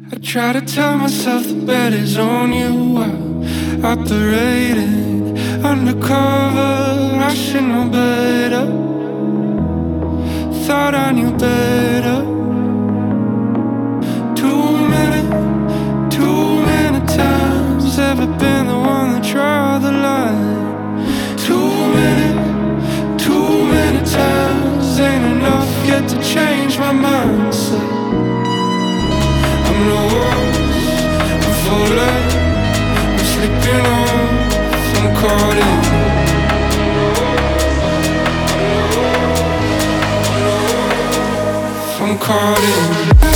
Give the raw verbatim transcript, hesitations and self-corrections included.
I try to tell myself the bet is on you. I'm operating undercover. I should know better. Thought I knew better. Too many, too many times. Ever been the one that draw the line? Too many, too many times. Ain't enough yet to change my mindset. I'm lost, I'm falling, I'm slipping off, I'm caught in. I'm caught in.